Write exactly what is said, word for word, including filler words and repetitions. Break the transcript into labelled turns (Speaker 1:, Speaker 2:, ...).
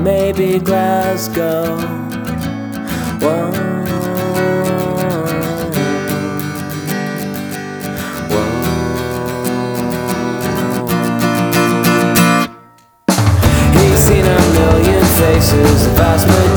Speaker 1: maybe Glasgow. Whoa, whoa. He's seen a million faces, the vast majority